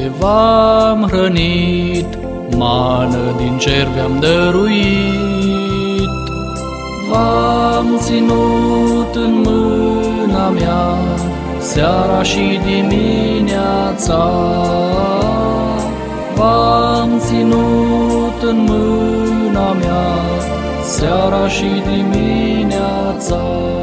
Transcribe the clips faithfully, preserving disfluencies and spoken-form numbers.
v-am hrănit, mană din cer v-am dăruit. V-am ținut în mâna mea, seara și dimineața. V-am ținut în mâna mea, seara și dimineața.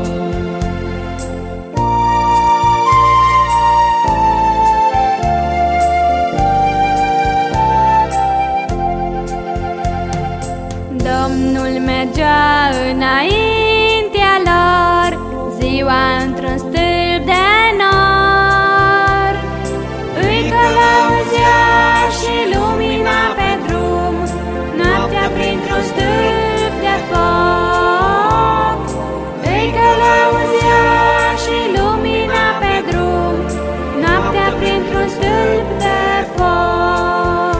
Domnul mergea înaintea lor, ziua într-un stâlp de nor. Îi călăuzea și lumina pe drum, noaptea printr-un stâlp de foc. Îi călăuzea și lumina pe drum, noaptea printr-un stâlp de foc.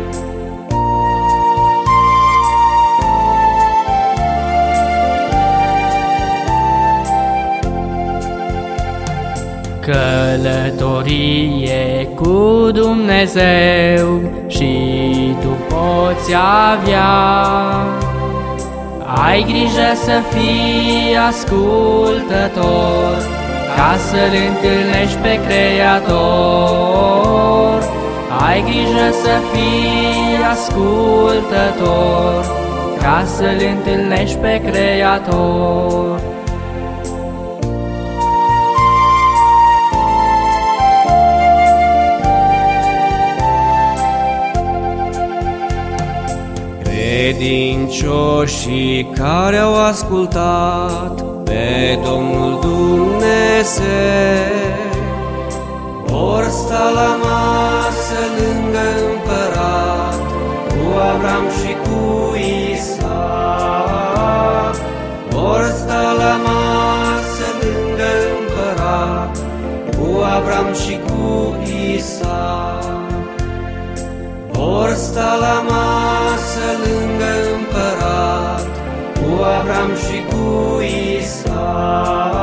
Călătorie cu Dumnezeu și tu poți avea. Ai grijă să fii ascultător, ca să-L întâlnești pe Creator. Ai grijă să fii ascultător, ca să-L întâlnești pe Creator. Credincioșii care au ascultat pe Domnul Dumnezeu vor sta la masă lângă împărat, cu Avram și cu Isaac. Vor sta la masă lângă împărat, cu Avram și cu Isaac. Vor sta la masă lângă împărat, cu Avram și cu Isaac.